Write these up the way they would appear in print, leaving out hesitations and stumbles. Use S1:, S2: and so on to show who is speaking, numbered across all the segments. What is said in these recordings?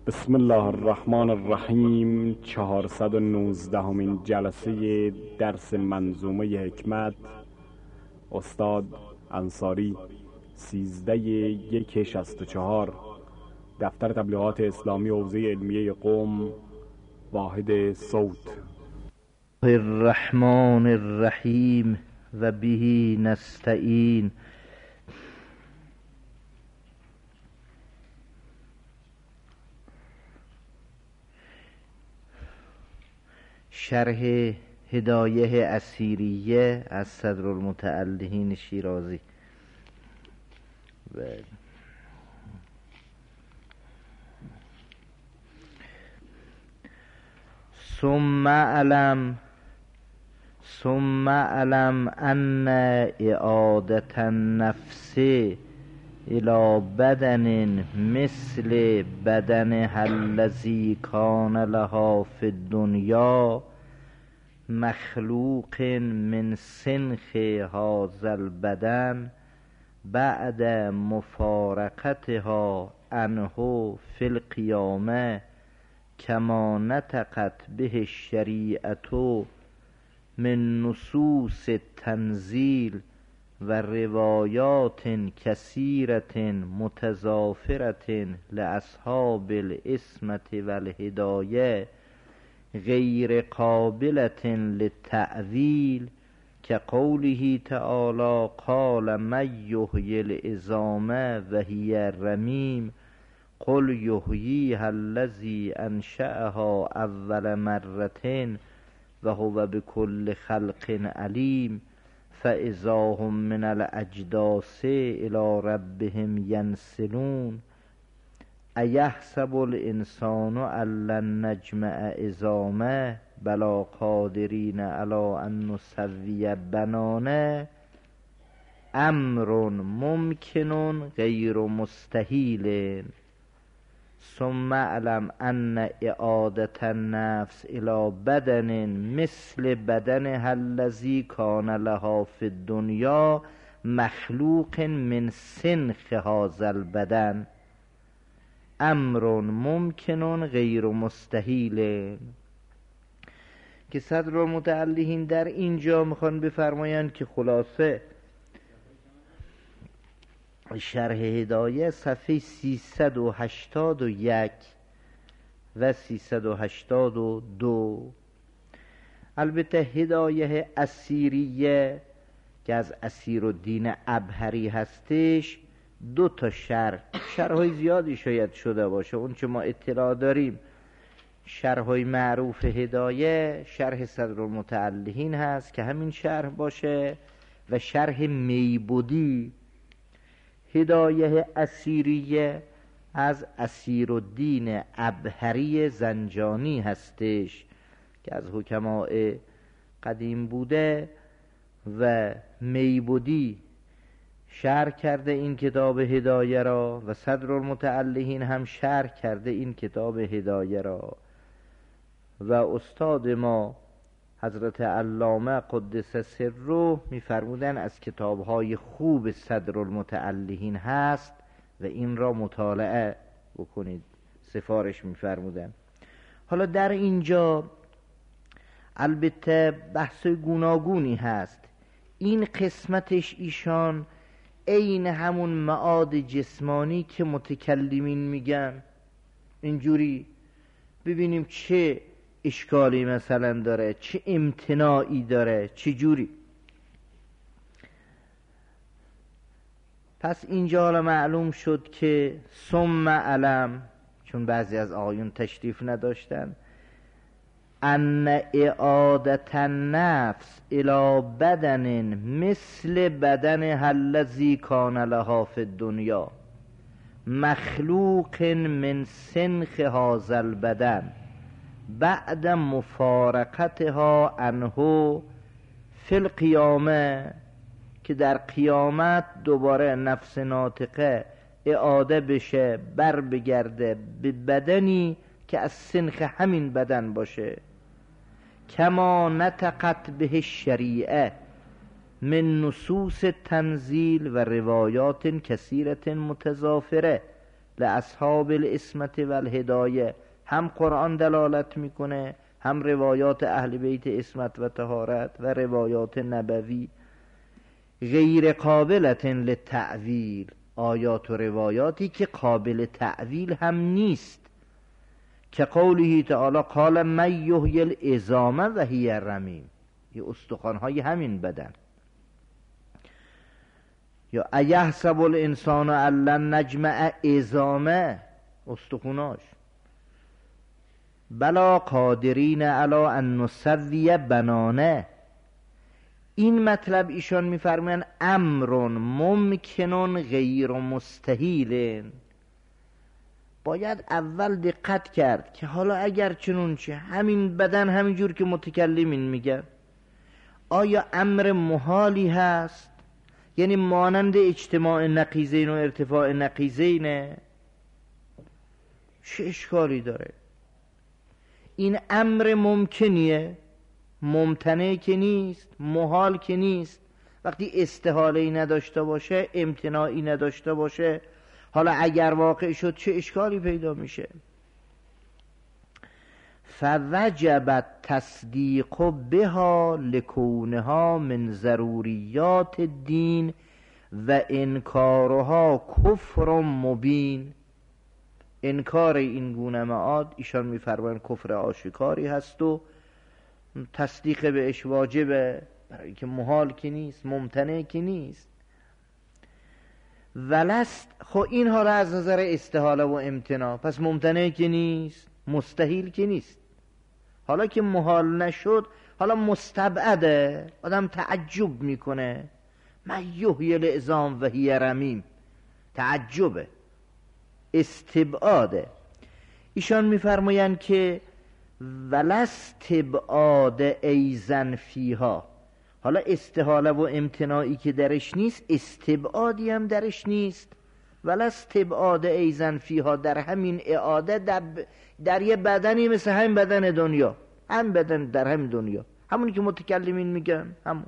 S1: بسم الله الرحمن الرحیم. 419 جلسه درس منظومه حکمت، استاد انصاری، 13/1/64، دفتر تبلیغات اسلامی حوزه علمیه قم، واحد صوت.
S2: الرحمن الرحیم و به نستعین. شرح هدایه اسیریه از صدرالمتعلقین شیرازی. ثم علم ان اعادة النفس الى بدن مثل بدنها الذی کان لها فی الدنیا مخلوق من سنخ هذا البدن بعد مفارقتها عنه فی القیامه کما نطقت به الشریعة من نصوص التنزیل و روایات کثیرة متضافرة لاصحاب العصمة و الهدایه غیر قابلة للتأویل كقوله تعالی قال من یحیی العظام و هی رمیم قل یحییها الذی انشأها اول مرة و هو بكل خلق علیم فاذا هم من الاجداث الى ربهم ینسلون ایحسب الانسان ان لن نجمع عظامه بلی قادرین علی ان نسوی بنانه امر ممکن غیر مستحیل. ثم علم ان اعادة النفس الى بدن مثل بدنها الذی کان لها فی الدنیا مخلوق من سنخ هذا البدن امر ممکن غیر مستحیل. که صدرالمتعلقین در اینجا میخوان بفرمایند که خلاصه شرح هدایه صفحه 381 و 382. البته هدایه اسیریه که از اسیرالدین ابهری هستش 2 شرح‌های زیادی شاید شده باشه. اون چه ما اطلاع داریم شرح‌های معروف هدایه شرح صدرالمتعلقین هست که همین شرح باشه و شرح میبودی. هدایه اسیریه از اسیرالدین ابهری زنجانی هستش که از حکماء قدیم بوده و میبودی شرح کرده این کتاب هدایه را و صدرالمتعلقین هم شرح کرده این کتاب هدایه را و استاد ما حضرت علامه قدس سره می‌فرمودند از کتاب‌های خوب صدرالمتعلقین هست و این را مطالعه بکنید، سفارش می‌فرمودند. حالا در اینجا البته بحث گوناگونی هست. این قسمتش ایشان عین همون معاد جسمانی که متکلمین میگن اینجوری ببینیم چه اشکالی مثلا داره، چه امتناعی داره، چه جوری. پس اینجا حالا معلوم شد که ثم علم، چون بعضی از آقایون تشریف نداشتن، ان اعادة النفس الى بدن مثل بدنها الذی کان لها فی الدنیا مخلوق من سنخ هذا البدن بعد مفارقتها عنه فی القیامه، که در قیامت دوباره نفس ناطقه اعاده بشه، بر بگرده به بدنی که از سنخ همین بدن باشه. کما نطقت به الشریعه من نصوص تنزیل و روایات کثیرت متضافره لاصحاب العصمت و الهدایه. هم قرآن دلالت میکنه، هم روایات اهل بیت عصمت و طهارت و روایات نبوی. غیر قابلت للتأویل، آیات و روایاتی که قابل تأویل هم نیست، که قوله تعالی قال من یحیی العظام و هی رمیم، یه استخوان‌های همین بدن. یا ایحسب الانسان ان لن نجمع عظامه، استخوناش. بلا قادرین علی ان نسوی بنانه. این مطلب ایشان میفرمایند امر ممکن غیر مستحیل. باید اول دقت کرد که حالا اگر چنونچه همین بدن همینجور که متکلمین میگن، آیا امر محالی هست؟ یعنی مانند اجتماع نقیضین و ارتفاع نقیضینه؟ چه اشکالی داره؟ این امر ممکنیه، ممتنع که نیست، محال که نیست. وقتی استحاله‌ای نداشته باشه، امتناعی نداشته باشه، حالا اگر واقع شد چه اشکالی پیدا میشه؟ فوجب التصدیق بها لکونها من ضروریات الدین و انکارها کفر مبین. انکار این گونه معاد ایشان میفرمایند کفر آشکاری هست و تصدیق بهش واجبه، برای که محال که نیست، ممتنع که نیست. ولست، خب این حالا از نظر استحاله و امتناع، پس ممتنع که نیست، مستحیل که نیست. حالا که محال نشد، حالا مستبعده، آدم تعجب میکنه. من یحیی العظام و هی رمیم، تعجبه، استبعاده. ایشان میفرمایند که ولستبعاد ایزن فیها، حالا استحاله و امتناعی که درش نیست، استبعادی هم درش نیست. ولستبعاد ایزن فیها، در همین اعاده در یه بدنی مثل همین بدن دنیا، هم بدن در همین دنیا، همونی که متکلمین میگن همون.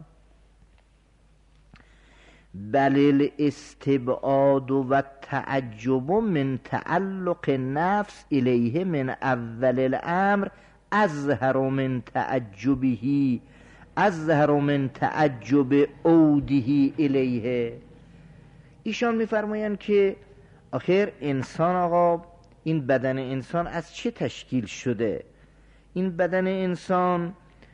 S2: بل الاستبعاد و تعجب من تعلق نفس الیه من اول الامر اظهر من تعجبه، اظهر من تعجب عوده الیه. ایشان میفرمایند که آخر انسان، آقا این بدن انسان از چه تشکیل شده؟ این بدن انسان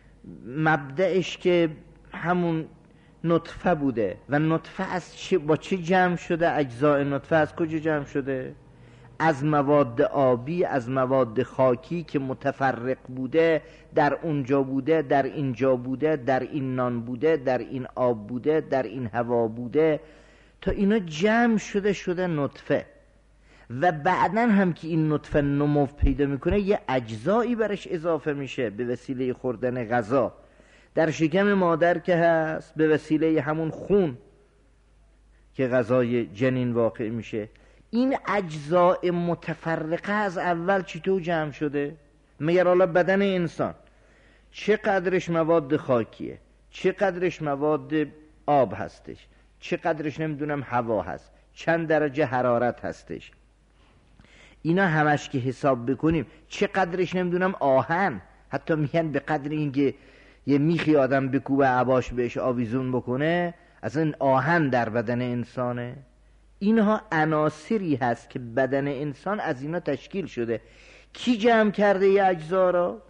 S2: مبدأش که همون نطفه بوده و نطفه از با چه جمع شده؟ اجزای نطفه از کجا جمع شده؟ از مواد آبی، از مواد خاکی که متفرق بوده، در اونجا بوده، در اینجا بوده، در این نان بوده، در این آب بوده، در این هوا بوده، تا اینا جمع شده نطفه. و بعدن هم که این نطفه نمو پیدا میکنه، یه اجزایی برش اضافه میشه به وسیله خوردن غذا. در شکم مادر که هست به وسیله همون خون که غذای جنین واقع میشه. این اجزاء متفرقه از اول چطور جمع شده؟ مگر حالا بدن انسان چه قدرش مواد خاکیه، چه قدرش مواد آب هستش، چه قدرش نمیدونم هوا هست، چند درجه حرارت هستش، اینا همش که حساب بکنیم، چه قدرش نمیدونم آهن، حتی میگن به قدر اینکه یه میخی آدم بکوبه عباش بهش آویزون بکنه، از این آهن در بدن انسانه. اینها عناصری هست که بدن انسان از اینا تشکیل شده. کی جمع کرده یه اجزا را؟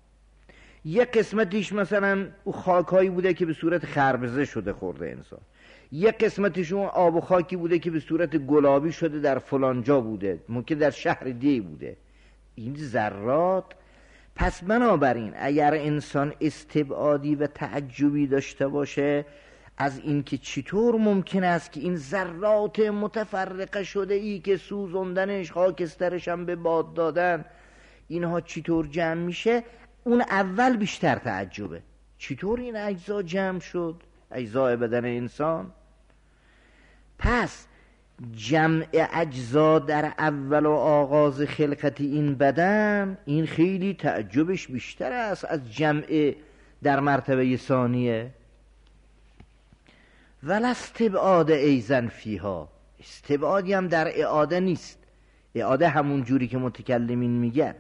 S2: یه قسمتیش مثلا خاکایی بوده که به صورت خربزه شده خورده انسان، یه قسمتیش اون آب و خاکی بوده که به صورت گلابی شده در فلانجا بوده، ممکن در شهر دی بوده. این ذرات. پس بنابراین اگر انسان استبعادی و تعجبی داشته باشه از اینکه چطور ممکن است که این ذرات متفرقه شده ای که سوزوندنش، خاکسترش هم به باد دادن، اینها چطور جمع میشه، اون اول بیشتر تعجبه. چطور این اجزا جمع شد، اجزای بدن انسان؟ پس جمع اجزا در اول و آغاز خلقت این بدن، این خیلی تعجبش بیشتر است از جمع در مرتبه ثانیه. ولا استبعاد ایزن فیها، استبعادی هم در اعاده نیست. اعاده همون جوری که متکلمین میگن،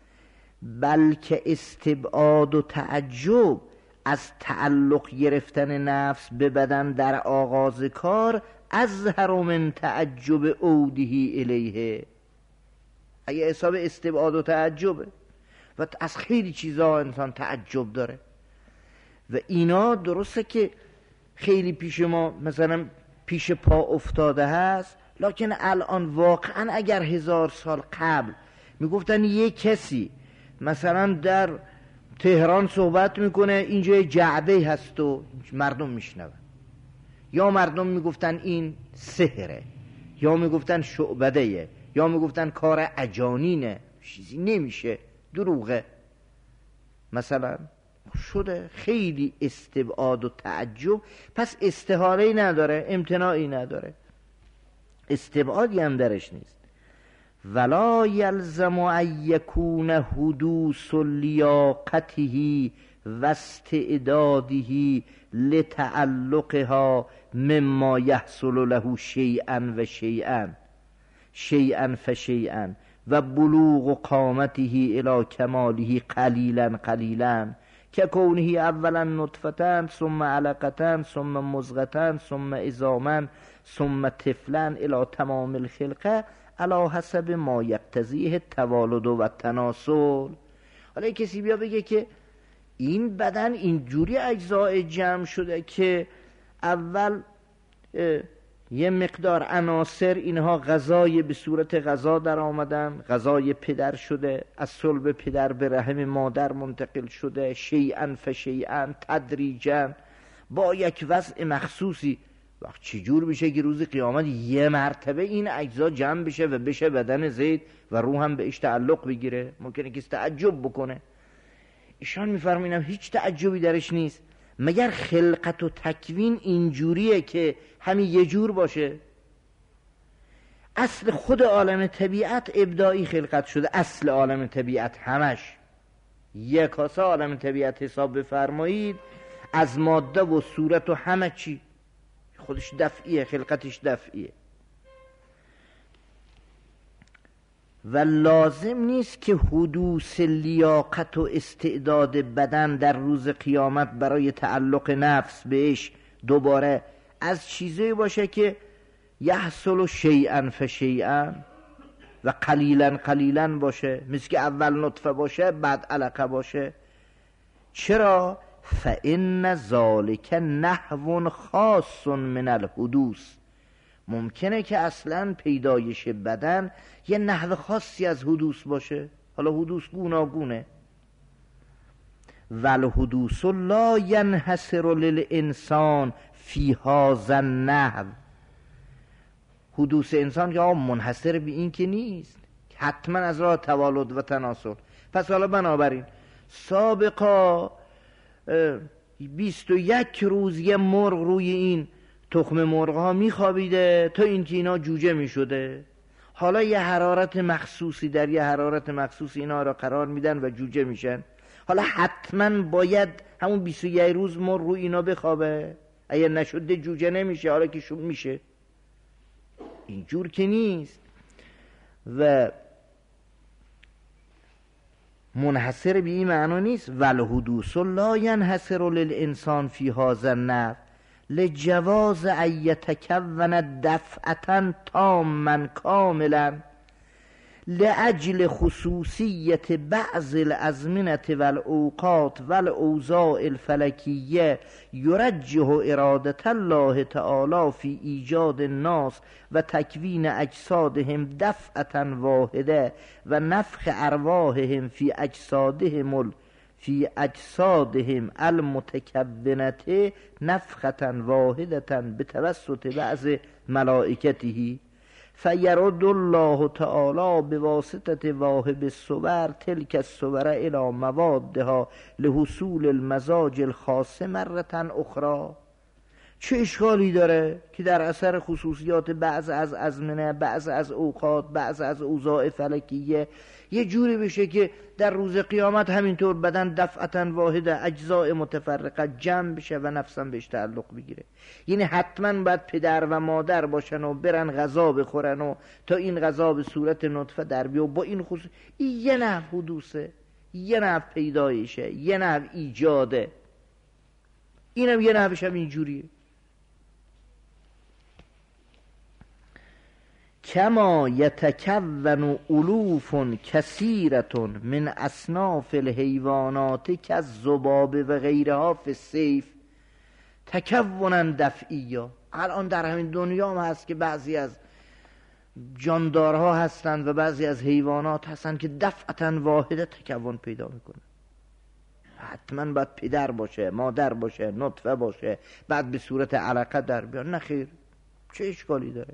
S2: بلکه استبعاد و تعجب از تعلق گرفتن نفس به بدن در آغاز کار اظهر من تعجب عوده الیه. اگه حساب استبعاد و تعجبه و از خیلی چیزا انسان تعجب داره و اینا درسته که خیلی پیش ما مثلا پیش پا افتاده هست، لکن الان واقعا اگر 1000 سال قبل میگفتن یک کسی مثلا در تهران صحبت میکنه اینجا جعبه هست و مردم میشنون، یا مردم میگفتن این سحره، یا میگفتن شعبدهه، یا میگفتن کار اجانینه، چیزی نمیشه، دروغه مثلا، شده خیلی استبعاد و تعجب. پس استحاله‌ای نداره، امتناعی نداره، استبعادی هم درش نیست. ولا یلزم ان یکون حدوث لیاقته و استعداده لتعلقها مما یحصل له شیئا و شیئا، شیئا فشیئا، و بلوغ قامته الى کماله قلیلا قلیلا، که کونه اولا نطفة ثم علقة ثم مضغة ثم عظاما ثم طفلا الى تمام الخلقه علی حسب ما یقتضیه التوالد و التناسل. حالا کسی بیا بگه که این بدن اینجوری اجزاء جمع شده که اول یه مقدار عناصر اینها غذای به صورت غذا در آمدن، غذای پدر شده، از صلب پدر به رحم مادر منتقل شده، شیئا فشیئا تدریجا با یک وضع مخصوصی. وقت چجور بشه که روز قیامت یه مرتبه این اجزا جمع بشه و بشه بدن زید و روح هم بهش تعلق بگیره؟ ممکنه کسی تعجب بکنه. ایشان میفرمینم هیچ تعجبی درش نیست، مگر خلقت و تکوین اینجوریه که همین یه جور باشه؟ اصل خود عالم طبیعت ابداعی خلقت شده، اصل عالم طبیعت همش یک کاسه عالم طبیعت حساب بفرمایید، از ماده و صورت و همه چی خودش دفعیه، خلقتش دفعیه و لازم نیست که حدوث لیاقت و استعداد بدن در روز قیامت برای تعلق نفس بهش دوباره از چیزی باشه که یحصل شیئا فشیئا و قلیلا قلیلا باشه، مثل که اول نطفه باشه بعد علقه باشه. چرا؟ فإن ذلك نحو خاص من الحدوث. ممکنه که اصلا پیدایش بدن یه نحو خاصی از حدوث باشه، حالا حدوث گوناگونه. والحدوث لا ينحصر للانسان فی هذا النحو. حدوث انسان یا منحصر به این که نیست، حتما از راه توالد و تناسل. پس حالا بنابراین سابقا 21 روز یه مرغ روی این تخم مرغ ها میخوابیده تا اینکه اینا جوجه میشده. حالا یه حرارت مخصوصی در یه حرارت مخصوصی اینا را قرار میدن و جوجه میشن. حالا حتما باید همون 21 روز مرغ روی اینا بخوابه، اگه نشده جوجه نمیشه، حالا که شو میشه. اینجور که نیست و منحصر به این معنا نیست. والحدوث لا ينحصر للانسان فی هذا النحو لجواز ان يتكون دفعة تاما كاملا لأجل خصوصیت بعض الازمنة والاوقات والاوضاع الفلکیه یرجح اراده الله تعالی فی ایجاد الناس و تکوین اجسادهم دفعة واحده و نفخ ارواحهم فی اجسادهم المتکونة نفخة واحدة بتوسط بعض ملائکته فیرد الله تعالی بواسطه واهب الصور تلک الصور الى موادها لحصول المزاج الخاص مرة اخرى. چه اشکالی داره که در اثر خصوصیات بعض از ازمنه، بعض از اوقات، بعض از اوضاع فلکیه یه جوری بشه که در روز قیامت همینطور بدن دفعتا واحده اجزاء متفرقه جمع بشه و نفسم بهش تعلق بگیره. یعنی حتما باید پدر و مادر باشن و برن غذا بخورن و تا این غذا به صورت نطفه در بیاد. با این خصوص این یه نحو حدوثه، یه نحو پیدایشه، یه نحو ایجاده، اینم یه نحوش هم اینجوریه. کما یتکون الوف کثیرة من اصناف الحیوانات کالذباب و غیرها فی السیف تکونا دفعیا. الان در همین دنیا هم هست که بعضی از جاندارها هستند و بعضی از حیوانات هستند که دفعتا واحده تکون پیدا میکنه. حتما باید پدر باشه، مادر باشه، نطفه باشه، بعد به صورت علقه در بیاد. نه خیر، چه اشکالی داره؟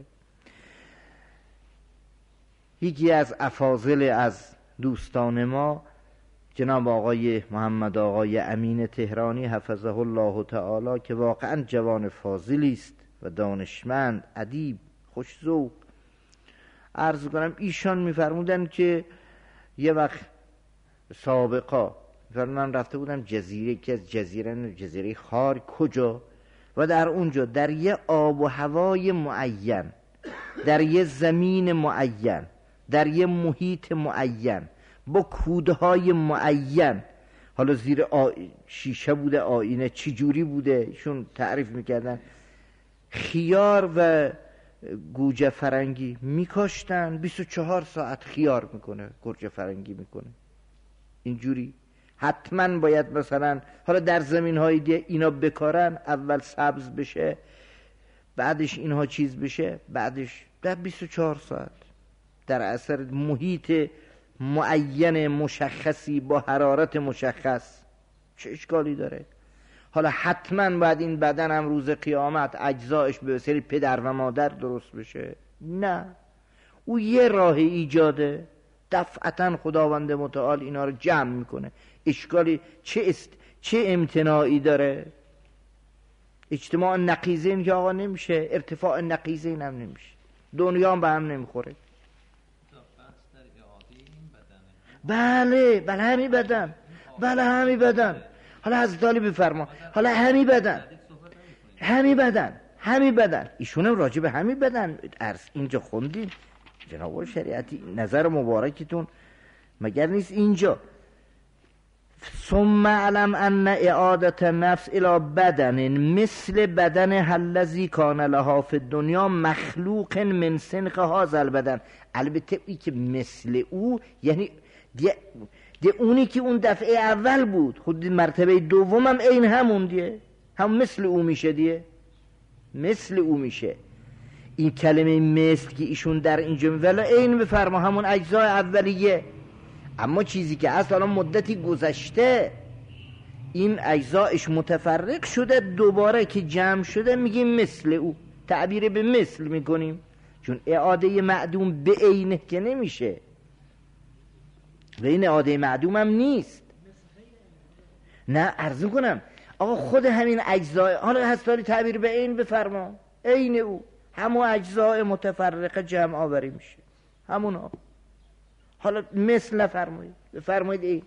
S2: یکی از افاضل از دوستان ما جناب آقای محمد آقای امین تهرانی حفظه الله تعالی که واقعا جوان فاضلی است و دانشمند، ادیب، خوش‌ذوق، عرض کنم ایشان می‌فرمودن که یه وقت سابقا من رفته بودم جزیره که از جزیره خار کجا و در اونجا در یه آب و هوای معین، در یه زمین معین، در یه محیط معین، با کودهای معین، حالا زیر شیشه بوده، آینه چی جوری بوده، ایشون تعریف میکردن خیار و گوجه فرنگی میکاشتن، 24 ساعت خیار میکنه، گوجه فرنگی میکنه، اینجوری. حتما باید مثلا حالا در زمین های دیگه اینا بکارن، اول سبز بشه، بعدش اینها چیز بشه، بعدش در 24 ساعت در اثر محیط معین مشخصی با حرارت مشخص. چه اشکالی داره؟ حالا حتما باید این بدن هم روز قیامت اجزایش به وسیله پدر و مادر درست بشه؟ نه، او یه راه ایجاده، دفعتا خداوند متعال اینا رو جمع میکنه. اشکالی چه امتناعی داره؟ اجتماع نقیضین که آقا نمیشه، ارتفاع نقیضین هم نمیشه، دنیا هم به هم نمیخوره. بله همین بدن، بله همین بدن. حالا حضرت علی بفرما، حالا همین بدن ایشونم راجع به همین بدن عرض اینجا خوندین جناب شریعتی، نظر مبارکتون مگر نیست اینجا؟ ثم علم ان اعاده نفس الى بدن مثل بدن الذی کان لها فی الدنیا مخلوق من سنخ هذا البدن. البته ای که مثل او یعنی دی اونی که اون دفعه اول بود، خود مرتبه دوم هم این همون دیه، هم مثل او میشه دیه، مثل او میشه. این کلمه مثل که ایشون در اینجا ولی این بفرما همون اجزای اولیه، اما چیزی که اصلا مدتی گذشته این اجزایش متفرق شده، دوباره که جمع شده میگیم مثل او، تعبیر به مثل میکنیم، چون اعاده معدوم به عینه که نمیشه و این اعاده معدوم هم نیست. نه عرض کنم آقا خود همین اجزای، حالا هستاری تعبیر به عین بفرما، عین او همون اجزای متفرقه جمع آوری میشه، همونا. حالا مثل نفرمایید، بفرمایید این.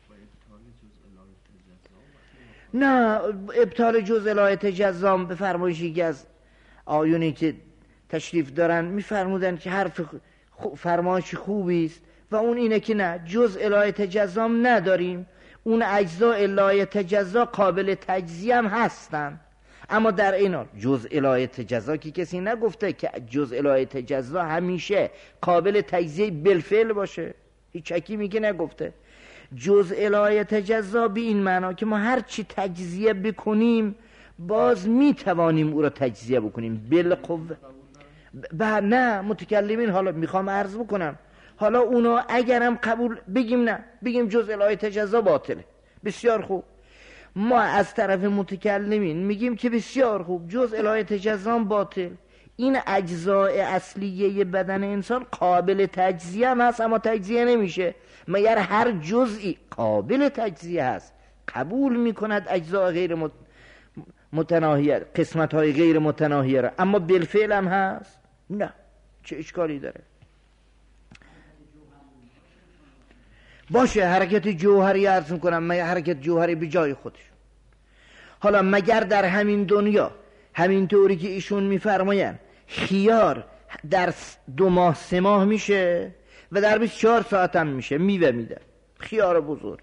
S2: نه ابطال جز الایت جزام بفرمایید. یکی از آیونی که تشریف دارن میفرمودن که حرف فرمایش خوبی است و اون اینه که نه، جز الایت جزام نداریم، اون اجزا الایت جزا قابل تجزیه هم هستن، اما در این حال جز الایت جزا که کسی نگفته که جز الایت جزا همیشه قابل تجزیه بالفعل باشه، هیچ حکیمی که نگفته. جز الایت جزا به این معنا که ما هر چی تجزیه بکنیم باز میتوانیم او را تجزیه بکنیم بالقوه. نه متکلمین، حالا میخوام عرض بکنم، حالا اونا اگرم قبول بگیم نه، بگیم جز الایت جزا باطله، بسیار خوب. ما از طرف متکلمین میگیم که بسیار خوب، جز الایت جزا باطل. این اجزای اصلیه بدن انسان قابل تجزیه هم هست اما تجزیه نمیشه، مگر هر جزئی قابل تجزیه هست قبول میکند اجزای غیر متناهیه، قسمت های غیر متناهیه را، اما بالفعل هم هست. نه، چه اشکالی داره؟ باشه حرکت جوهری عرض میکنم، من حرکت جوهری به جای خودش. حالا مگر در همین دنیا همین طوری که ایشون میفرماین خیار در 2 ماه 3 ماه میشه و در 24 ساعت هم میشه، میوه میده، خیار بزرگ.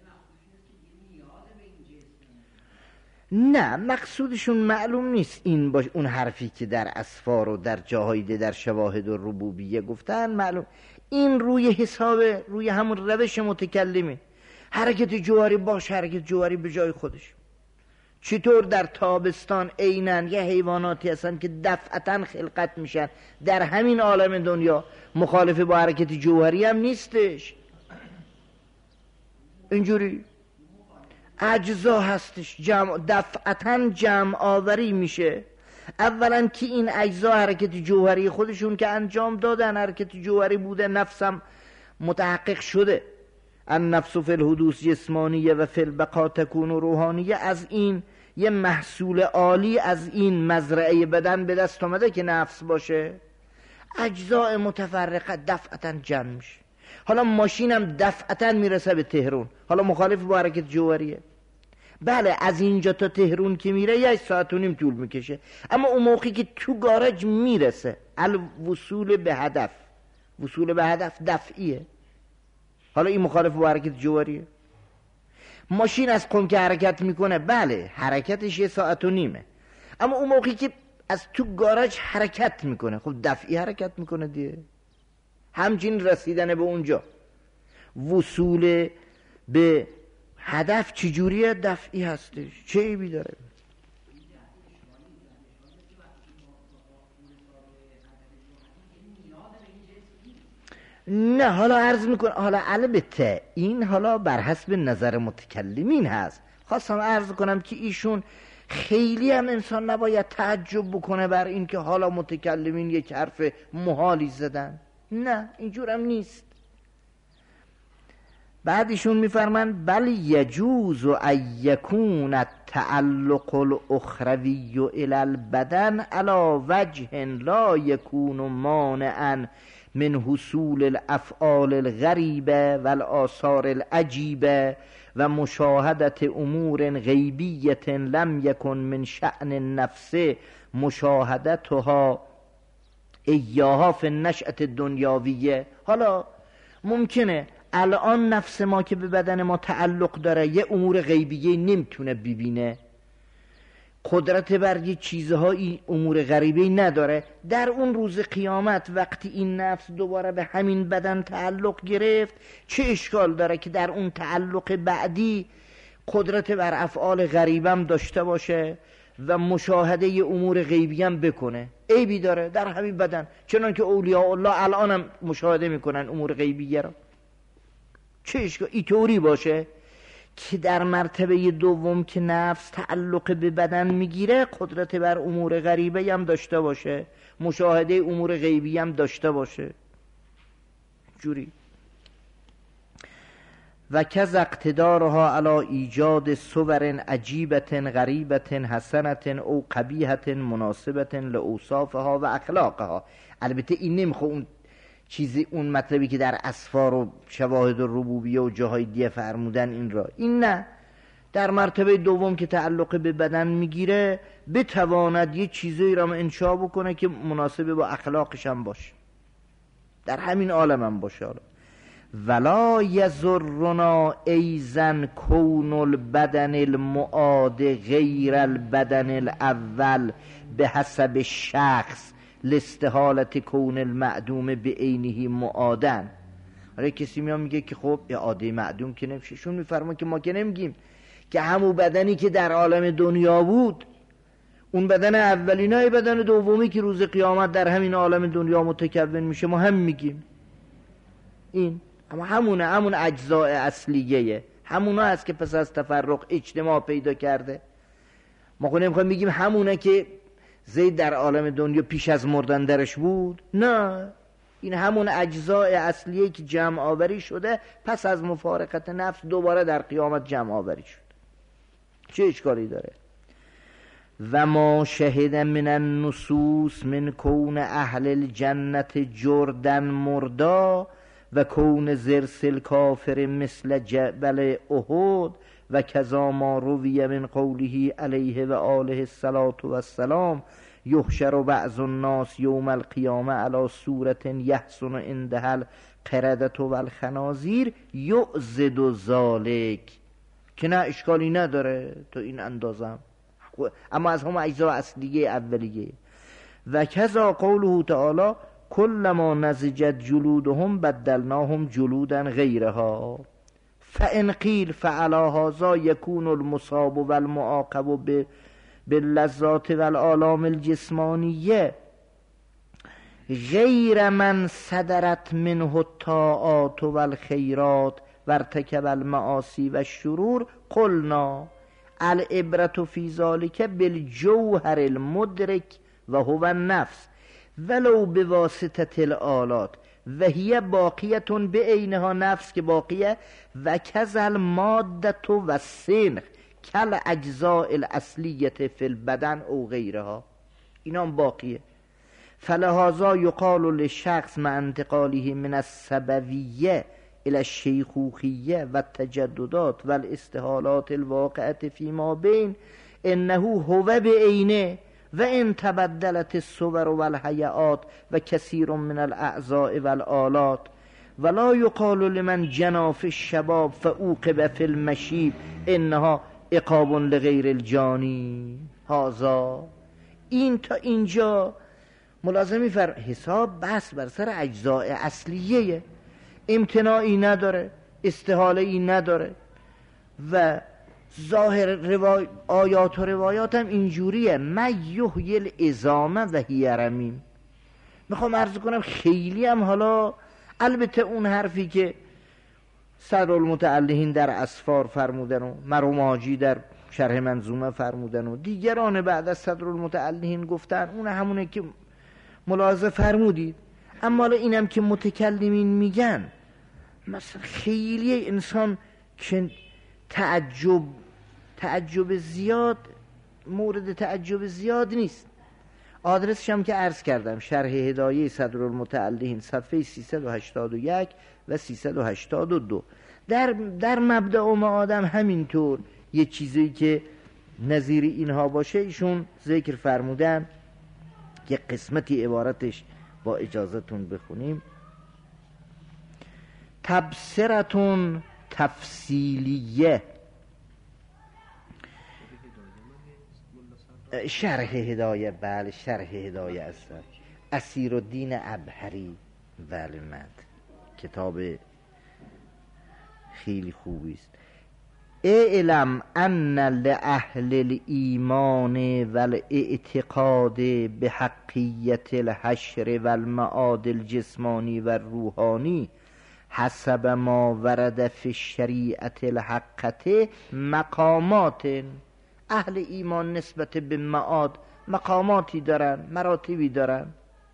S2: نه، مقصودشون معلوم نیست این باشه. اون حرفی که در اسفار و در جاهای در شواهد و ربوبیه گفتن معلوم، این روی حساب، روی همون روش متکلمه. حرکت جوهری باشه، حرکت جوهری به جای خودش. چطور در تابستان عیناً یه حیواناتی هستن که دفعتاً خلقت میشن در همین عالم دنیا، مخالف با حرکت جوهری هم نیستش. اینجوری اجزا هستش، دفعتاً جمع آوری میشه. اولا که این اجزا حرکت جوهری خودشون که انجام دادن، حرکت جوهری بوده، نفسم متحقق شده. النفس فی الحدوث جسمانیه و فی البقا تکون روحانیه. از این یه محصول عالی از این مزرعه بدن به دست آمده که نفس باشه. اجزاء متفرقه دفعتاً جمع میشه. حالا ماشینم دفعتاً میرسه به تهران، حالا مخالف با حرکت جوهریه. بله از اینجا تا تهران که میره 1 ساعت و نیم طول میکشه، اما اون موقعی که تو گارج میرسه، الوصول به هدف، وصول به هدف دفعیه. حالا این مخالف با حرکت جوهریه. ماشین از قم که حرکت میکنه، بله حرکتش 1 ساعت و نیمه، اما اون موقعی که از تو گارج حرکت میکنه، خب دفعی حرکت میکنه دیگه. همچنین رسیدن به اونجا، وصول به هدف چجوریه؟ دفعی هستش. چه عیبی داره؟ نه حالا عرض میکنم، حالا البته این حالا بر حسب نظر متکلمین هست. خواستم عرض کنم که ایشون خیلی هم انسان نباید تعجب بکنه بر این که حالا متکلمین یک حرف محالی زدن. نه اینجور هم نیست. بعدشون میفرمند بل یجوز ان یکون التعلق الاخروی الی البدن علی وجه لا یکون مانعا من حصول الافعال الغریبه والآثار العجیبه و مشاهدت امور غیبیه لم یکن من شأن النفس مشاهدتها ایاها فی النشأة الدنیاویه. حالا ممکنه الان نفس ما که به بدن ما تعلق داره یه امور غیبیه نمیتونه ببینه، قدرت بر یه چیزهایی امور غریبی نداره. در اون روز قیامت وقتی این نفس دوباره به همین بدن تعلق گرفت، چه اشکال داره که در اون تعلق بعدی قدرت بر افعال غریبم داشته باشه و مشاهده ی امور غیبی هم بکنه؟ عیبی داره در همین بدن؟ چنان که اولیاء الله الان هم مشاهده میکنن امور غیبیه را. چه اشکال اینطوری باشه که در مرتبه دوم که نفس تعلق به بدن میگیره قدرت بر امور غریبه هم داشته باشه، مشاهده امور غیبی هم داشته باشه؟ جوری و کز اقتدارها علی ایجاد صور عجیبت غریبت حسنت او قبیحت مناسبت لاوصافها و اخلاقها. البته این نمیخواد اون چیزی، اون مطلبی که در اسفار و شواهد و ربوبیه و جاهای دیگه فرمودن این را، این نه. در مرتبه دوم که تعلق به بدن میگیره بتواند یه چیزی را انشا بکنه که مناسب با اخلاقش هم باشه، در همین عالم هم باشه. حالا ولا یضرنا ایزن کون البدن المعاد غیر البدن الاول به حسب شخص لاستحالت کون المعدوم به عینه معادن. آره کسی میاد میگه که خب اعاده معدوم که نمیشه. شون میفرمان که ما که نمیگیم که همون بدنی که در عالم دنیا بود، اون بدن اولینای بدن دومی که روز قیامت در همین عالم دنیا متکون میشه، ما هم میگیم این اما همون اجزاء اصلیه، همونا هست که پس از تفرق اجتماع پیدا کرده. ما خود نمیخوایم بگیم همونه که زید در عالم دنیا پیش از مردن درش بود. نه، این همون اجزاء اصلیه که جمع آوری شده پس از مفارقت نفس دوباره در قیامت جمع آوری شد. چه اشکالی داره؟ و ما شهد من النصوص من کون اهل الجنت جردن مردا و کون زرس الکافر مثل جبل احد و کذا ما روی من قوله علیه و آله الصلاة و السلام یحشر بعض الناس یوم القیامه علی صورت یحسن عندها القردة و الخنازیر یعضد ذالک، که نه اشکالی نداره تو این اندازم، اما از هم اجزا اصلیه اولیه. و کذا قوله تعالی کلما نضجت جلودهم بدلناهم جلودا غیرها فان قیل فعلی هذا یکون المصاب و المعاقب باللذات و الآلام الجسمانیه غیر من صدرت منه الطاعات و الخیرات و ارتکب المعاصی و الشرور قلنا العبرة فی ذلک بالجوهر المدرک و هو النفس ولو بواسطه الآلات و هی باقیه بعینها، نفس که باقیه، و کذا الماده و سنخ کل اجزاء الاصلیه فی البدن او غیرها، اینا هم باقیه. فلهذا یقال للشخص مع انتقاله من السبویه الى الشیخوخیه و التجددات و الاستحالات الواقعه فیما بین انه هو بعینه و ان تبدلت الصور و الهیئات و کثیر من الاعضاء و الآلات ولا یقال لمن جنا فی الشباب فعوقب فی المشیب انها عقاب لغیر الجانی. هذا این تا اینجا ملازمی حساب بس بر سر اجزاء اصلیه، امتناعی نداره، استحاله ای نداره و ظاهر آیات و روایات هم اینجوریه من یحیی العظام و هی رمیم. میخوام عرض کنم خیلی هم حالا البته اون حرفی که صدرالمتعلقین در اسفار فرمودن و مرحوم حاجی در شرح منظومه فرمودن و دیگران بعد از صدرالمتعلقین گفتن، اون همونه که ملاحظه فرمودید. اما اینم که متکلمین میگن مثلا خیلی انسان که تعجب زیاد، مورد تعجب زیاد نیست. آدرسش هم که عرض کردم شرح هدایه صدرالمتعلقین صفحه 381 و 382. در مبدأ و معادم همینطور یه چیزی که نظیر اینها باشه ایشون ذکر فرمودن که قسمتی عبارتش با اجازتون بخونیم. تبصرتون تفصیلیه، شرح هدایه، بله شرح هدایه است، اسیرالدین ابهری، بله مد کتاب خیلی خوبی است. اعلم ان لأهل الایمان والاعتقاد بحقیت الحشر والمعاد الجسمانی و الروحانی حسب ما ورد فی الشریعت الحقه مقامات. اهل ایمان نسبت به معاد مقاماتی دارن، مراتبی دارن.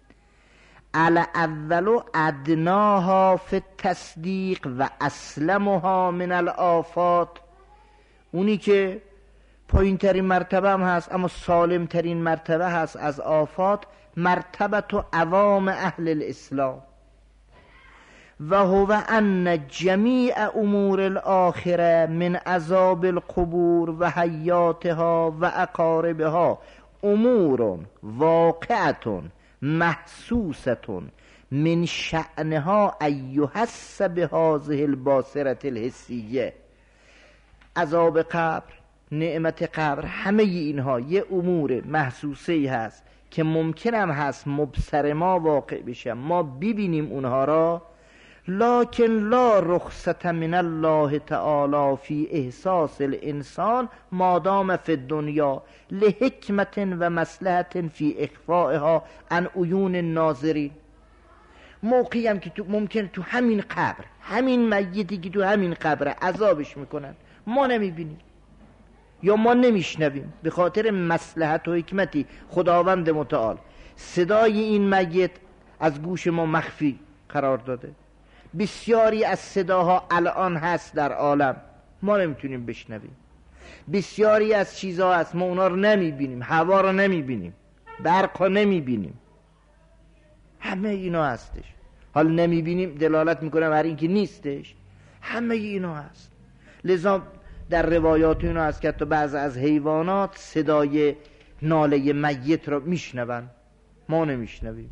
S2: الاول ادناها فی التصدیق و اسلمها من الآفات، اونی که پایین ترین مرتبه هم هست اما سالم ترین مرتبه هست از آفات، مرتبه تو عوام اهل الاسلام. و هو ان جمیع امور الاخره من عذاب القبور و حیاتها و اقاربها امور واقعه محسوسه من شأنها ایحس بهذه الباصره الحسیه. عذاب قبر، نعمت قبر، همه اینها یه امور محسوسه هست که ممکنم هست مبصر ما واقع بشه، ما ببینیم اونها را، لکن لا رخصت من الله تعالی فی احساس الانسان مادام فی الدنیا لحکمت و مصلحت فی اخفائها عن عیون الناظرین. موقعی هم که ممکن تو همین قبر، همین میتی که تو همین قبر عذابش میکنن ما نمیبینیم یا ما نمیشنویم، به خاطر مصلحت و حکمتی خداوند متعال صدای این میت از گوش ما مخفی قرار داده. بسیاری از صداها الان هست در عالم ما نمیتونیم بشنویم. بسیاری از چیزها هست ما اونا رو نمیبینیم، هوا رو نمیبینیم، برق رو نمیبینیم، همه اینا هستش. حالا نمیبینیم دلالت میکنه بر اینکه نیستش، همه اینا هست. لذا در روایات اینا هست که حتی بعض از حیوانات صدای ناله میت را میشنون، ما نمیشنویم.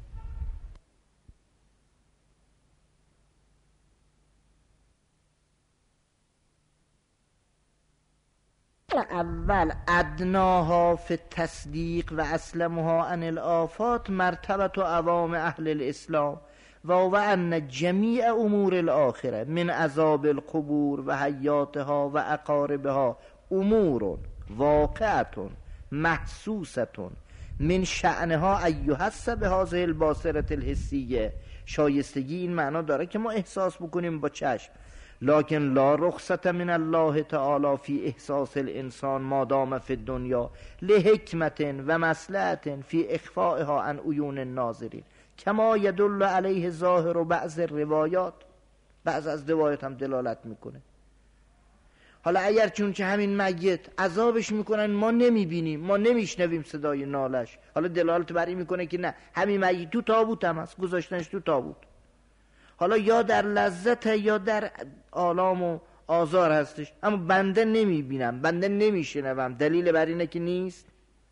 S2: اول ادناها فی التصدیق و اسلمها عن الآفات مرتبت و عوام اهل الاسلام و ان جمیع امور الاخره من عذاب القبور و حیاتها و اقاربها امور واقعه محسوسه من شأنها ایحس بهذه الباصره الحسیه. شایستگی این معنا داره که ما احساس بکنیم با چشم، لکن لا رخصت من الله تعالی فی احساس الانسان ما دام فی الدنیا لحکمت و مصلحت فی اخفائها عن عیون الناظرین کما یدل علیه ظاهر و بعض روایات. بعض از روایات هم دلالت میکنه. حالا اگر چون که همین میت عذابش میکنن ما نمیبینیم، ما نمیشنویم صدای نالش، حالا دلالت بر این میکنه که نه همین میت تو تابوت هم هست، گذاشتنش تو تابوت، حالا یا در لذت یا در آلام و آزار هستش، اما بنده نمیبینم، بنده نمیشنوم. دلیل بر اینه که نیست.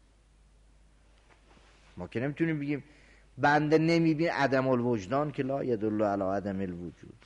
S2: ما که نمیتونیم بگیم بنده نمیبین، عدم الوجدان که لا یدل علی عدم الوجود.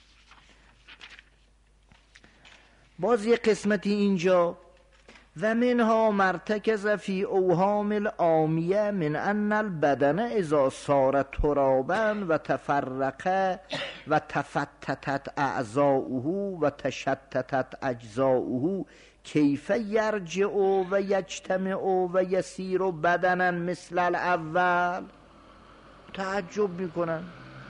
S2: باز یه قسمتی اینجا و منها مرتکز فی اوهام العامیه من ان البدن اذا صار ترابا و تفرقه و تفتتت اعضاؤه و تشتتت اجزاؤه کیف یرجع و یجتمع و یسیر بدنا مثل الاول. تعجب میکنن.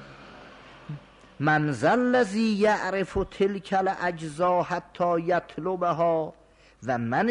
S2: من ذا الذی یعرف تلک الاجزاء حتی یطلبها و من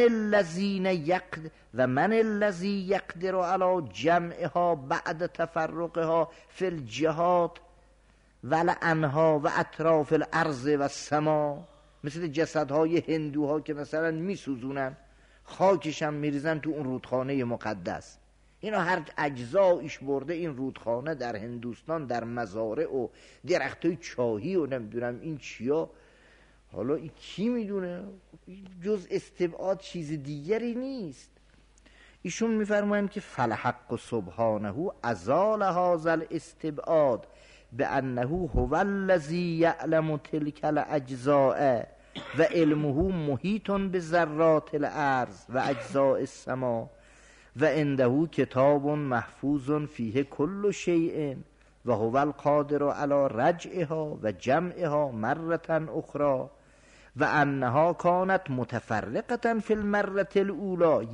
S2: الذی یقدر علی جمعها بعد تفرقها فی الجهات ولعنها و اطراف الارض و السما. مثل جسدهای هندوها که مثلا میسوزونن، خاکش هم میریزن تو اون رودخانه مقدس. اینا هر اجزایش برده این رودخانه در هندوستان در مزارع و درختای چاهی و نمیدونم این چیا. حالا این کی میدونه؟ جز استبعاد چیز دیگری نیست. ایشون میفرمایند که فالحق سبحانه ازال هذا الاستبعاد بانه هو الذی یعلم تلک الاجزاء و علمه محیط بذرات الارض و اجزاء السما و عنده کتاب محفوظ فیه کل شیء و هو القادر علی رجعها و جمعها مرة اخرى و انها كانت متفرقة في المرة الاولى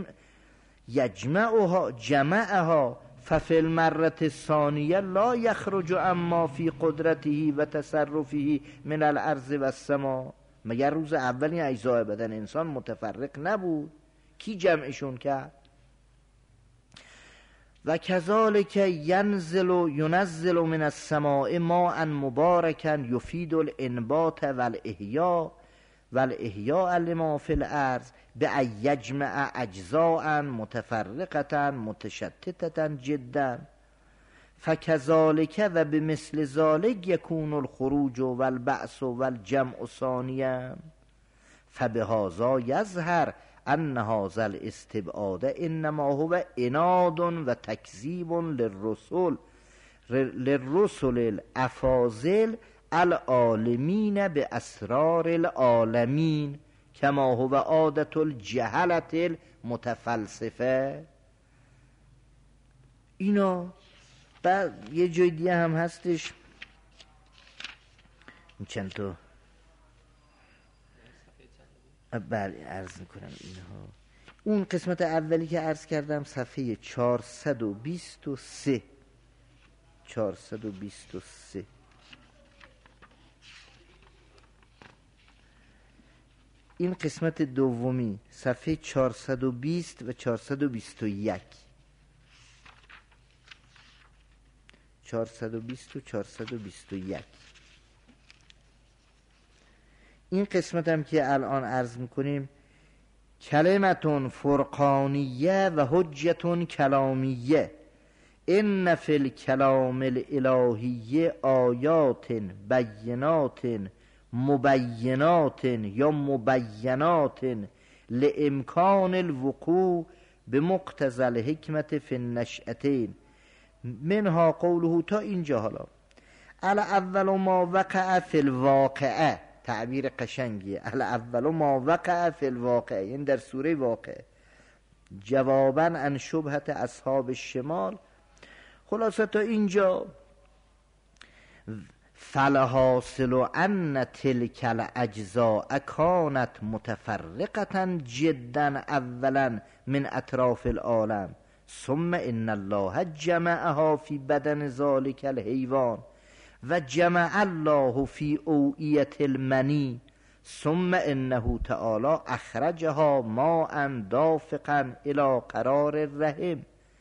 S2: جمعها ففي المرة الثانية لا يخرج اما في قدرته و تصرفه من الارض و السما. مگر روز اولی اجزای بدن انسان متفرق نبود؟ کی جمعشون کرد؟ و کذالک ینزل من السماء ماء مبارکا یفید الانبات والاحیاء لما فی الارض بأن یجمع اجزاء متفرقه متشتته جدا فکذالک و بمثل ذلک یکون الخروج والبعث والجمع ثانیا فبهذا یظهر ان هذا الاستبعاد انما هو عناد و تکذیب للرسل الافاضل العالمین باسرار العالمین کما هو عادة الجهلة المتفلسفه. اینا بعد یه جای دیگه هم هستش، چند تا بله عرض میکنم اینها. اون قسمت اولی که عرض کردم صفحه 423 این قسمت دومی صفحه 420 و 421 420 و 421. این قسمت هم که الان عرض میکنیم کلمتون فرقانیه و حجتون کلامیه. ان فی الکلام الالهیه آیات بینات مبینات یا مبینات لامکان الوقوع بمقتضی الحکمت فی النشأتین. منها قوله، تا اینجا حالا الاول ما وقع فی الواقعه، تعبیر قشنگیه. الاول ما وقع فی الواقعه، یعنی در سوره واقع، جوابا عن شبهت اصحاب الشمال. خلاصه تا اینجا فالحاصل ان تلک الاجزاء کانت متفرقه جدا اولا من اطراف العالم، ثم ان الله جمعها فی بدن ذلک الحیوان و جمع الله فی اوعیة المنی، ثم انه تعالی اخرجها ماء دافقا الى قرار الرحم.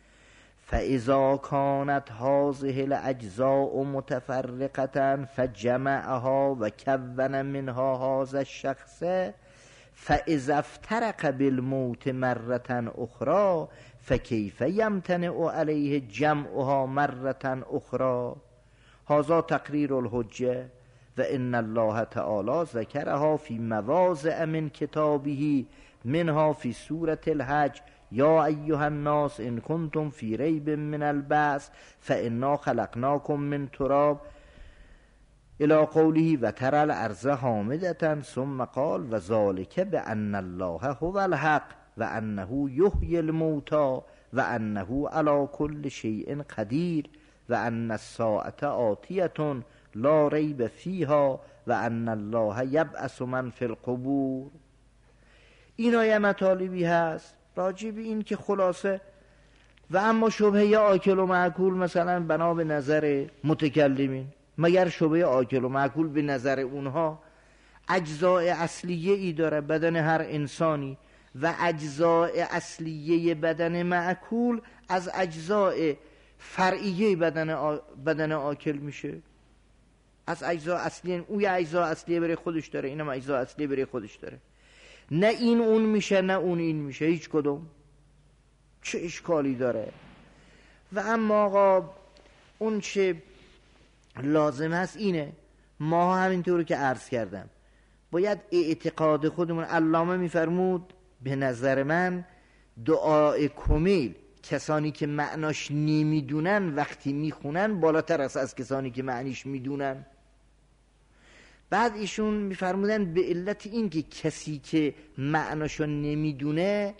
S2: فاذا كانت هذه الاجزاء متفرقه فجمعها و کون منها هذا الشخص، فاذا افترق بالموت مره اخرى فكيف يمتنع عليه جمعها مره اخرى. هذا تقریر الحجه و ان الله تعالی ذکرها فی مواضع من کتابه، منها فی سوره الحج یا ایها الناس ان کنتم فی ریب من البعث فانا خلقناکم من تراب الی قوله و تری الارض حامدة ثم قال و ذلک بان الله هو الحق و انه یحیی الموتى و انه علی کل شیء قدیر و ان الساعة آتیة لا ریب فیها و ان الله یبعث من فی القبور. این آیه مطالبی هست راجع به این که خلاصه و اما شبهه آکل و معکول مثلا بنا به نظر متکلمین، مگر شبهه آکل و معکول به نظر اونها اجزاء اصلیه ای داره بدن هر انسانی و اجزاء اصلیه بدن معکول از اجزاء فرعیه بدن آکل میشه؟ از اجزاء اصلی، اون یه اجزاء اصلیه برای خودش داره، اینم اجزاء اصلیه برای خودش داره. نه این اون میشه نه اون این میشه، هیچ کدوم. چه اشکالی داره؟ و اما آقا اون چه لازم هست اینه، ما همینطور که عرض کردم باید اعتقاد خودمون، علامه میفرمود به نظر من دعای کمیل کسانی که معناش نمیدونن وقتی میخونن بالاتر است از کسانی که معنیش میدونن. بعد ایشون میفرمودن به علت این که کسی که معناشو نمیدونه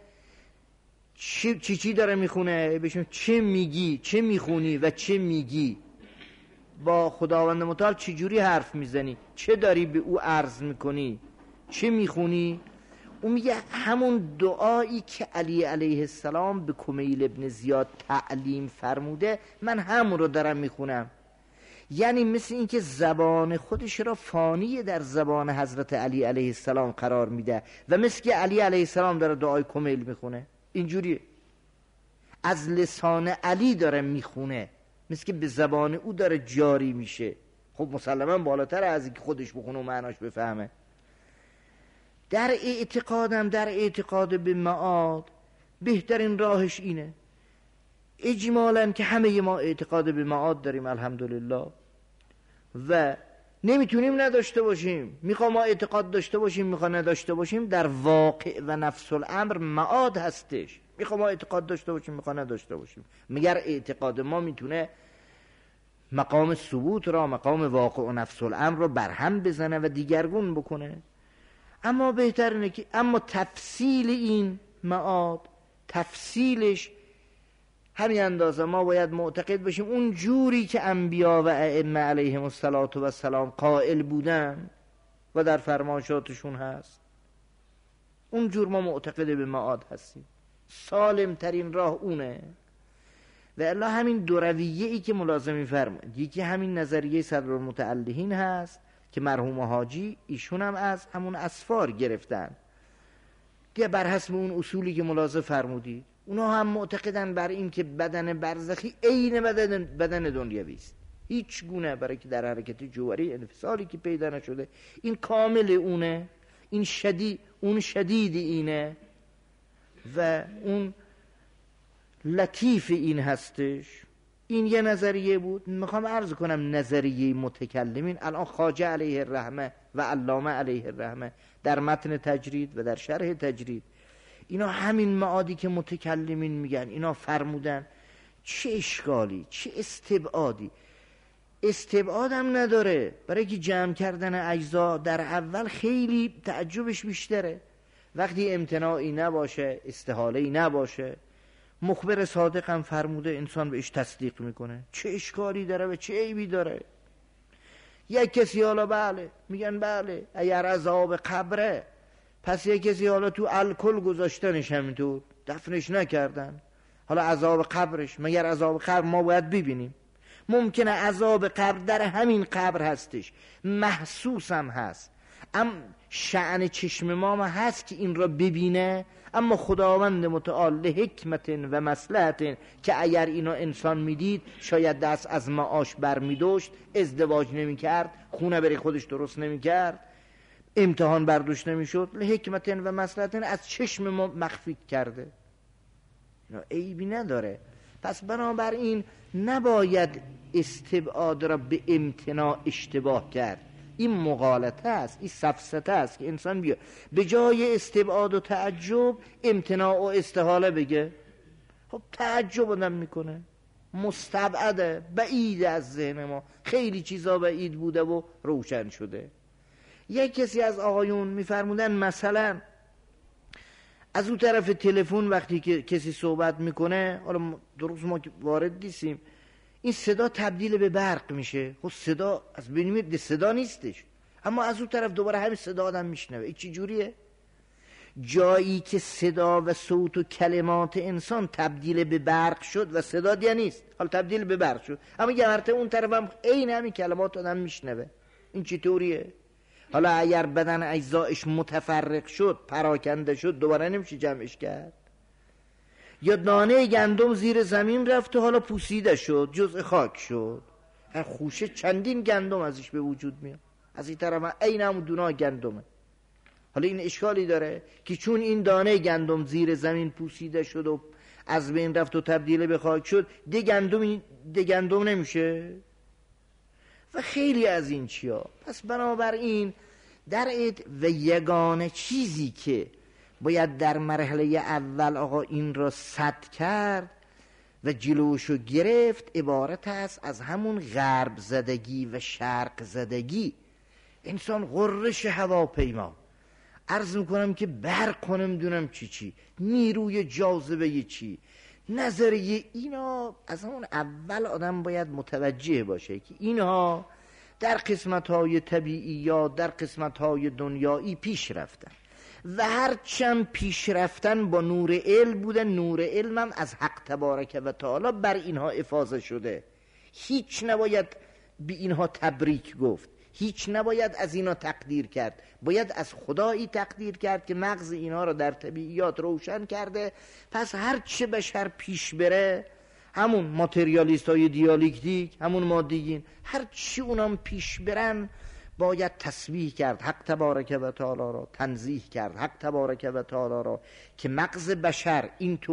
S2: چی داره میخونه، بهشون چه میگی، چه میخونی و چه میگی، با خداوند متعال چه جوری حرف میزنی، چه داری به او عرض میکنی، چه میخونی. اون میگه همون دعایی که علی علیه السلام به کمیل ابن زیاد تعلیم فرموده من همون رو دارم میخونم. یعنی مثل این که زبان خودش را فانی در زبان حضرت علی علیه السلام قرار میده و مثل که علی علیه السلام داره دعای کمیل میخونه، اینجوری از لسان علی داره میخونه، مثل که به زبان او داره جاری میشه. خب مسلما بالاتر از اینکه خودش بخونه و معناش بفهمه. در اعتقادم، در اعتقاد به معاد بهترین راهش اینه اجمالاً که همه ما اعتقاد به معاد داریم الحمدلله و نمیتونیم نداشته باشیم. میخوام ما اعتقاد داشته باشیم، میخوام نداشته باشیم، در واقع و نفس الامر معاد هستش. میخوام ما اعتقاد داشته باشیم، میخوام نداشته باشیم. مگر اعتقاد ما میتونه مقام ثبوت را، مقام واقع و نفس الامر را برهم بزنه و دیگرگون بکنه؟ اما بهتر اینه که اما تفصیل این معاد، تفصیلش همین اندازه ما باید معتقد باشیم اون جوری که انبیا و ائمه علیهم السلام قائل بودن و در فرمایشاتشون هست، اون جور ما معتقد به معاد هستیم. سالم ترین راه اونه. و الا همین دو رویه‌ای که ملازمی فرمود، یکی همین نظریه صدرالمتعلهین هست که مرحوم حاجی ایشون هم از همون اسفار گرفتن که بر حسب اون اصولی که ملاحظه فرمودید. اونا هم معتقدن بر این که بدن برزخی عین بدن دنیوی است، هیچ گونه، برای که در حرکت جوهری انفصالی که پیدا نشده. این کامل اونه، این شدید، اون شدید اینه. و اون لطیف این هستش. این یه نظریه بود. میخوام عرض کنم نظریه متکلمین الان خواجه علیه الرحمه و علامه علیه الرحمه در متن تجرید و در شرح تجرید اینا همین معادی که متکلمین میگن اینا فرمودن. چه اشکالی، چه استبعادی. استبعادم نداره، برای که جمع کردن اجزا در اول خیلی تعجبش بیشتره. وقتی امتناعی نباشه، استحاله‌ای نباشه، مخبر صادق هم فرموده انسان بهش تصدیق میکنه. چه اشکالی داره و چه عیبی داره؟ یک کسی حالا بله میگن بله اگر عذاب قبره، پس یک کسی حالا تو الکل گذاشتنش همینطور دفنش نکردن، حالا عذاب قبرش، مگر عذاب قبر ما باید ببینیم؟ ممکنه عذاب قبر در همین قبر هستش، محسوس هم هست، شأن چشم ما هست که این را ببینه، اما خداوند متعال لحکمت و مصلحت که اگر اینو انسان میدید شاید دست از معاش بر میداشت، ازدواج نمی کرد، خونه برای خودش درست نمی کرد، امتحان برداشت نمی شد، لحکمت و مصلحت از چشم ما مخفی کرده، عیبی نداره. پس بنابراین نباید استبعاد را به امتناع اشتباه کرد. این مغالطه است، این سفسطه است که انسان بیا به جای استبعاد و تعجب امتناع و استحاله بگه. خب تعجب آدم میکنه، مستبعده، بعید از ذهن ما، خیلی چیزا بعید بوده و روشن شده. یک کسی از آقایون میفرمودن مثلا از اون طرف تلفن وقتی که کسی صحبت میکنه، حالا درست ما وارد نیستیم، این صدا تبدیل به برق میشه. خب صدا از بین میره، صدا نیستش، اما از اون طرف دوباره همین صدا آدم میشنوه. این چی جوریه؟ جایی که صدا و صوت و کلمات انسان تبدیل به برق شد و صدا دیگه نیست، حالا تبدیل به برق شد، اما یه مرتبه اون طرف هم عین همین کلمات آدم میشنوه. این چطوریه؟ حالا اگر بدن اجزایش متفرق شد، پراکنده شد، دوباره نمیشه جمعش کرد. یا دانه گندم زیر زمین رفت و حالا پوسیده شد، جزء خاک شد، هر خوشه چندین گندم ازش به وجود میاد، از این طرف عین همون دونه گندمه. حالا این اشکالی داره که چون این دانه گندم زیر زمین پوسیده شد و از بین رفت و تبدیل به خاک شد، ده گندم نمیشه. و خیلی از این چیا. پس بنابراین در و یگانه چیزی که باید در مرحله اول آقا این را سد کرد و جلوشو گرفت عبارت است از همون غرب زدگی و شرق زدگی. انسان غرش هواپیما، عرض میکنم که برق کنم دونم چی نیروی جاذبه چی، نظریه اینا از همون اول آدم باید متوجه باشه که اینها در قسمت‌های طبیعی یا در قسمت‌های دنیایی پیش رفتن و هرچند پیش رفتن با نور علم بودن، نور علم هم از حق تبارک و تعالی بر اینها افاضه شده. هیچ نباید به اینها تبریک گفت، هیچ نباید از اینا تقدیر کرد، باید از خدایی تقدیر کرد که مغز اینها را در طبیعیات روشن کرده. پس هر چه بشر پیش بره، همون ماتریالیست های دیالکتیک، همون مادیین، هر چی اونام پیش برن باید تسبیح کرد حق تبارک و تعالی را، تنزیه کرد حق تبارک و تعالی را که مغز بشر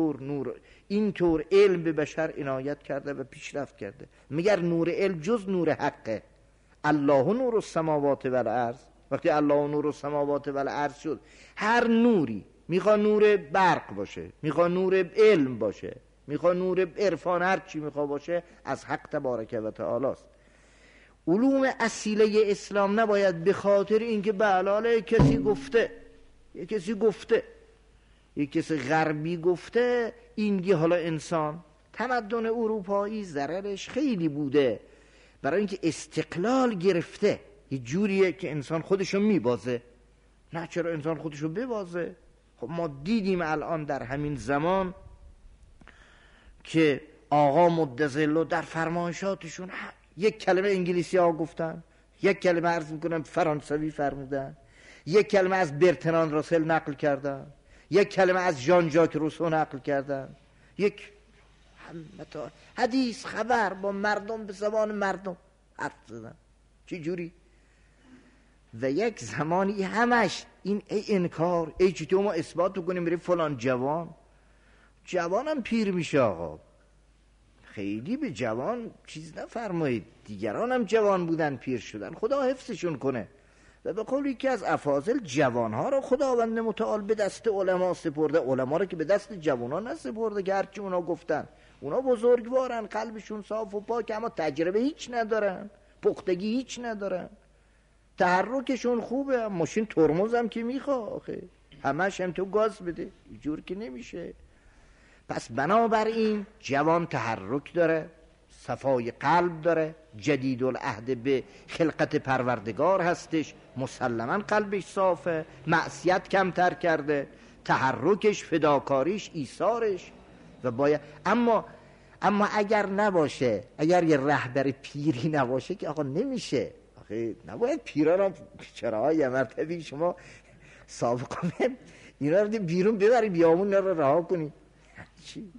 S2: اینطور علم به بشر عنایت کرده و پیشرفت کرده. مگر نور علم جز نور حقه؟ الله نور السماوات و الارض. وقتی الله نور السماوات و الارض شد، هر نوری، میخواد نور برق باشه، میخواد نور علم باشه، میخواد نور عرفان، هر چی میخواد باشه از حق تبارک و تعالی است. علوم اصیله اسلام نباید به خاطر اینکه بلاله کسی گفته، یک کسی غربی گفته، این دیگه حالا انسان. تمدن اروپایی ضررش خیلی بوده برای اینکه استقلال گرفته، یه جوریه که انسان خودشو میبازه. نه چرا انسان خودشو ببازه؟ خب ما دیدیم الان در همین زمان که آقا مدظله در فرمایشاتشون یک کلمه انگلیسی ها گفتن، یک کلمه عرض میکنم فرانسوی فرمودن، یک کلمه از برتراند راسل نقل کردن، یک کلمه از ژان ژاک روسو نقل کردن، یک حدیث خبر با مردم به زبان مردم حرف زدن. چی جوری؟ و یک زمانی همش این ای انکار، ای چطور ما اثبات کنیم میره فلان جوانم پیر میشه آقا. خیلی به جوان چیز نفرمایید، دیگران هم جوان بودن پیر شدن، خدا حفظشون کنه. و به قول یکی از افاضل جوانها رو خداوند متعال به دست علما سپرده، علما رو که به دست جوانها نسپرده که هرچی اونا گفتن. اونا بزرگوارن، قلبشون صاف و پاک، اما تجربه هیچ ندارن، پختگی هیچ ندارن. تحرکشون خوبه، ماشین ترمز هم که میخواه آخه، همش هم تو گاز بده، جور که نمیشه. پس بنابراین جوان تحرک داره، صفای قلب داره، جدید العهد به خلقت پروردگار هستش، مسلما قلبش صافه، معصیت کمتر کرده، تحرکش، فداکاریش، ایثارش و باید. اما اگر نباشه، اگر یه رهبر پیری نباشه که آقا نمیشه. آخه نباید پیرا را چرا یه مرتبه شما سابقه اینا رو بیرون ببری بیامون رو رها کنی. چی؟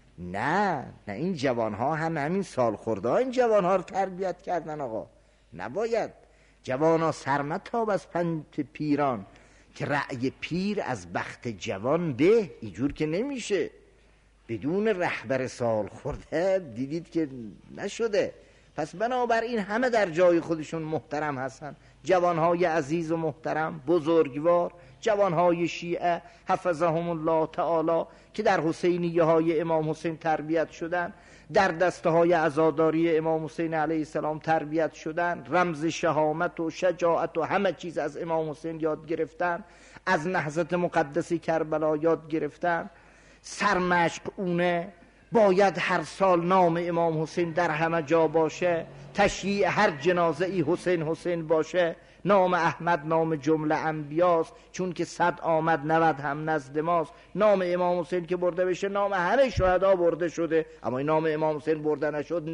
S2: نه این جوانها هم همین سال خورده این جوانها رو تربیت کردن آقا. نباید جوانها سرمتاب از پنج پیران که رأی پیر از بخت جوان به، اینجور که نمیشه. بدون رهبر سال خورده دیدید که نشده. پس بنابراین همه در جای خودشون محترم هستن، جوانهای عزیز و محترم بزرگوار، جوانهای شیعه حفظهم الله تعالی که در حسینیه های امام حسین تربیت شدن، در دسته های عزاداری امام حسین علیه السلام تربیت شدن، رمز شهامت و شجاعت و همه چیز از امام حسین یاد گرفتن، از نهضت مقدسی کربلا یاد گرفتن. سرمشق اونه، باید هر سال نام امام حسین در همه جا باشه، تشییع هر جنازه ای حسین حسین باشه، نام احمد نام جمله انبیاست، چون که 100 آمد 90 هم نزد ماست. نام امام حسین که برده بشه نام همه شهدا برده شده، اما این نام امام حسین برده نشد.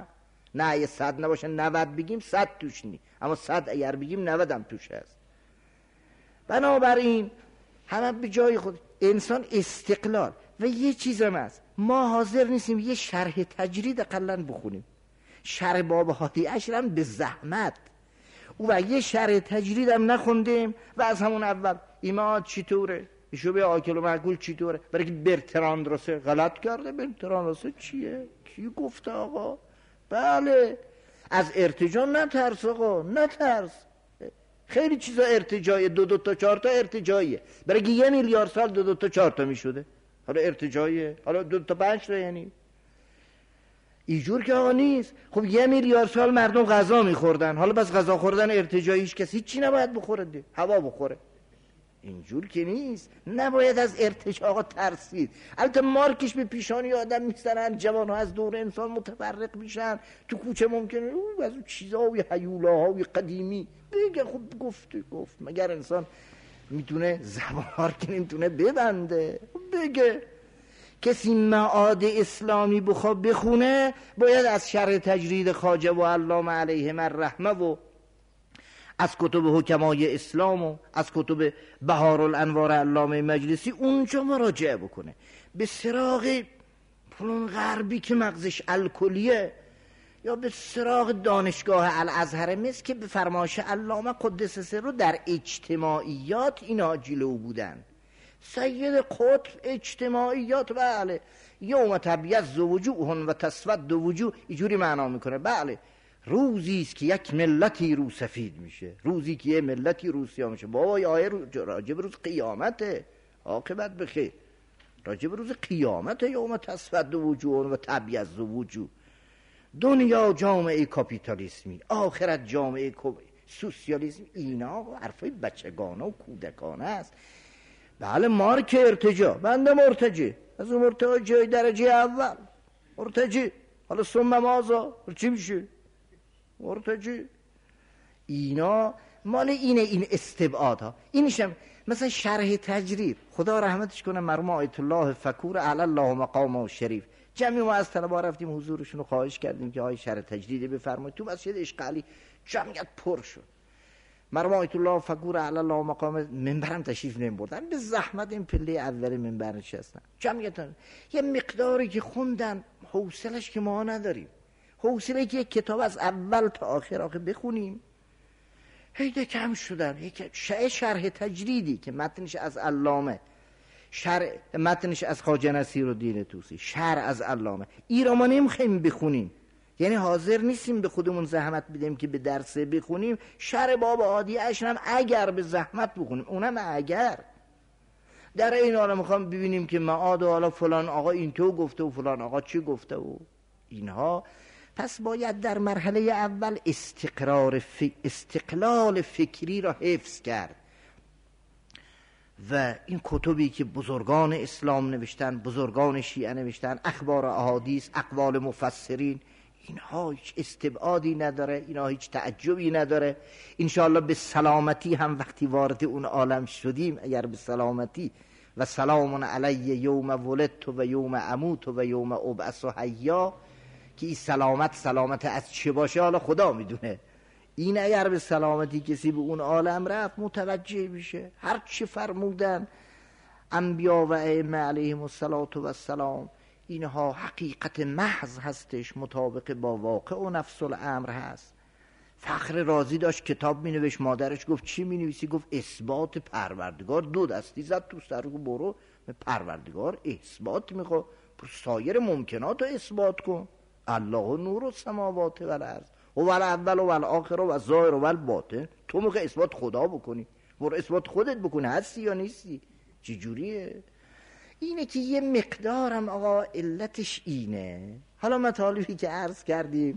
S2: نه یه 100 نباشه 90 بگیم 100 توش نی، اما 100 اگر بگیم 90 هم توش هست. بنابراین همه به جای خود، انسان استقلال. و یه چیزم هست، ما حاضر نیستیم یه شرح تجرید اقلن بخونیم، شرح باب هادی اشر هم به زحمت، و یه شرح تجرید هم نخوندیم و از همون اول ایماد چطوره، شبه آکل و معقول چطوره، برای که برتراند راسه غلط کرده. برتراند راسه چیه؟ کی گفته آقا؟ بله از ارتجاع نترس آقا، نترس. خیلی چیزا ارتجاعیه، 2 تا 4 تا ارتجاعیه، برای که 1 میلیارد سال 2 تا 4 تا میشده، حالا ارتجاعیه، حالا 2 تا 5 تا، یعنی اینجور که آقا نیست. خب 1 میلیارد سال مردم غذا میخوردن، حالا بس غذا خوردن ارتجاعیش کسی چی نباید بخوره ده؟ هوا بخوره. اینجور که نیست، نباید از ارتجاع آقا ترسید. البته مارکش به پیشانی آدم میزنن، جوانها از دور انسان متفرق میشن، تو کوچه ممکنه از اون چیزهای هیولاهای قدیمی بگه. خب گفت مگر انسان میتونه زبان که نمیتونه ببنده بگه. کسی معاد اسلامی بخواد بخونه باید از شرح تجرید خواجه و علامه علیهم الرحمه و از کتب حکمای اسلام و از کتب بهارالانوار علامه مجلسی اونجا مراجعه بکنه. به سراغ پلون غربی که مغزش الکلیه، یا به سراغ دانشگاه الازهر مصر که به فرمایش علامه قدس سره در اجتماعیات اینا جلو بودن. سید قطب اجتماعیات، بله، یوم تبیض وجوه و تسود وجوه، اینجوری معنا میکنه. بله روزی است که یک ملتی رو سفید میشه، روزی که یک ملتی رو سیاه میشه. بابا آیه راجب روز قیامته، عاقبت بخیر، راجب روز قیامته. یوم تسود وجوه و تبیض وجوه. دنیا جامعه کاپیتالیسمی، آخرت جامعه سوسیالیسم. اینا حرفای بچگانه و کودکانه است. بله مارک ارتجاع، بنده مرتجع، از اون مرتجع درجه اول مرتجع، حالا ثم مازا چی میشه؟ مرتجع. اینا مال این استبعادها. اینشم مثلا شرح تجرید، خدا رحمتش کنه مرحوم آیت الله فکور علی الله مقامه شریف، جمعی ما از طلبا رفتیم حضورشون رو خواهش کردیم که های شرح تجرید بفرمایید. تو مسجد اشقالی جمعیت پر شد. مرحوم آیت الله فکور علی الله مقامه منبرم تشریف نمی‌بردن، به زحمت این پله اول منبر نشستن. جمعیت یه مقداری که خوندن، حوصله‌اش که ما نداریم، حوصله که یک کتاب از اول تا آخر بخونیم. هیده کم شدن. شرح تجریدی که متنش از علامه، متنش از خواجه نصیرالدین طوسی، شرح از علامه، این را ما نمیخوایم بخونیم، یعنی حاضر نیستیم به خودمون زحمت بدیم که به درسه بخونیم. شرح باب عادی اشرم اگر به زحمت بخونیم، اونم اگر در این حالا میخوام ببینیم که معاد و حالا فلان آقا اینطور گفته و فلان آقا چی گفته و اینها. پس باید در مرحله اول استقلال فکری را حفظ کرد و این کتبی که بزرگان اسلام نوشتن، بزرگان شیعه نوشتن، اخبار احادیث، اقوال مفسرین، اینها هیچ استبعادی نداره، اینها هیچ تعجبی نداره. انشاءالله به سلامتی هم وقتی وارد اون عالم شدیم، اگر به سلامتی و سلام علی یوم ولدت و یوم اموت و یوم ابعث حیا، که این سلامت از چه باشه حالا خدا میدونه. این اگر به سلامتی کسی به اون عالم رفت متوجه میشه هر چی فرمودن انبیا و ائمه علیهم السلام اینها حقیقت محض هستش، مطابق با واقع و نفس الامر هست. فخر رازی داشت کتاب می نوشت، مادرش گفت چی می نویسی؟ گفت اثبات پروردگار. دو دستی زد تو سر، برو پروردگار اثبات میخوا، سایر ممکنات رو اثبات کن. الله نور السماوات و الارض و الاول و الاخر و الظاهر و الباطن. تو میخوای اثبات خدا بکنی، برو اثبات خودت بکنی، هستی یا نیستی. چه جوریه؟ اینه که یه مقدارم آقا علتش اینه. حالا مطالبی که عرض کردیم،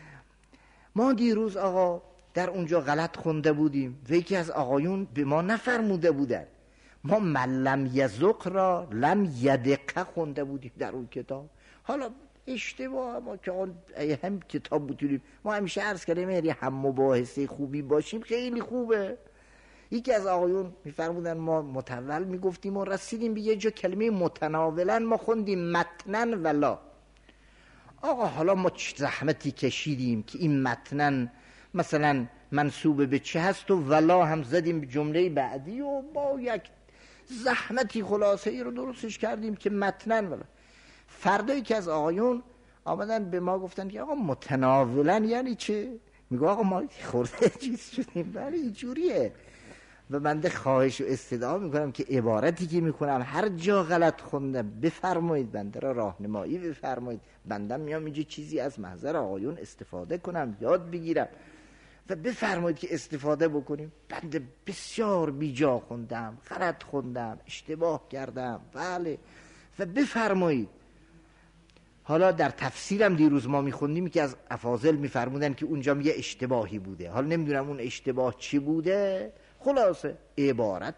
S2: ما دیروز آقا در اونجا غلط خونده بودیم و یکی از آقایون به ما نفرموده بودن، ما من لم یذق را لم یدق خونده بودیم در اون کتاب. حالا اشتباه ما که هم کتاب بودیم، ما همیشه عرض کردیم یعنی هم مباحثه خوبی باشیم خیلی خوبه. یکی از آقایون میفرمودن ما متول میگفتیم و رسیدیم به یه جا کلمه متناولا ما خوندیم متنن ولا. آقا حالا ما زحمتی کشیدیم که این متنن مثلا منصوب به چه هست و ولا هم زدیم به جمله بعدی و با یک زحمتی خلاصه ای رو درستش کردیم که متنن ولا. فردایی که از آقایون آمدن به ما گفتن که آقا متناولا یعنی چه؟ میگو آقا ما خورده چیز شدیم. بله اینجوریه. و بنده خواهش و استدعا میکنم که عبارتی که میکنم هر جا غلط خوندم بفرمایید، بنده را راهنمایی بفرمایید. بنده میام اینجا چیزی از محضر آقایون استفاده کنم، یاد بگیرم و بفرمایید که استفاده بکنیم. بنده بسیار بیجا خوندم، غلط خوندم، اشتباه کردم، بله، و بفرمایید. حالا در تفسیرم دیروز ما میخوندیم که از افاضل میفرمودن که اونجا یه اشتباهی بوده. حالا نمیدونم اون اشتباه چی بوده. خلاصه عبارت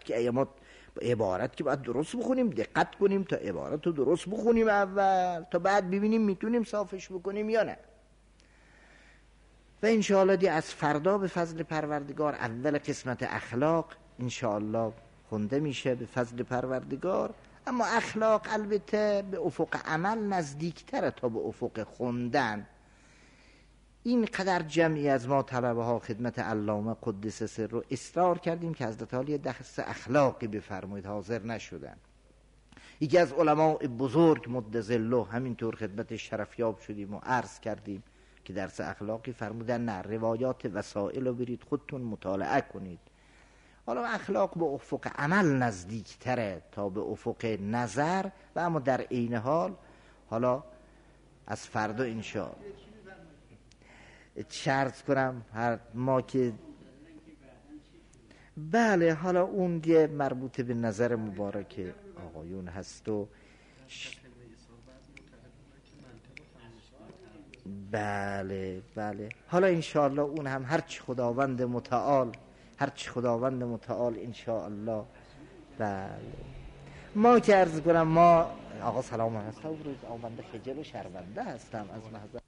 S2: که باید درست بخونیم، دقت کنیم تا عبارت رو درست بخونیم اول، تا بعد ببینیم میتونیم صافش بکنیم یا نه. و انشاءالله دی از فردا به فضل پروردگار اول قسمت اخلاق انشاءالله خونده میشه به فضل پروردگار. اما اخلاق البته به افق عمل نزدیکتره تا به افق خوندن. اینقدر جمعی از ما طلبه ها خدمت علامه قدس سر رو اصرار کردیم که حضرت عالی درس اخلاقی بفرمایید، حاضر نشدن. یکی از علماء بزرگ مد ظله همینطور خدمت شرفیاب شدیم و عرض کردیم که درس اخلاقی فرمودن نه، روایات وسائل رو برید خودتون مطالعه کنید. حالا اخلاق به افق عمل نزدیکتره تا به افق نظر، و اما در عین حال حالا از فردا انشاءالله شرط کنم هر ما که بله حالا اون دیگه مربوط به نظر مبارک آقایون هست و بله حالا انشاءالله اون هم هرچی خداوند متعال انشاءالله. بله ما که عرض کنم ما آقا سلام هستم، روز آمنده خجل و شرمنده هستم از محضر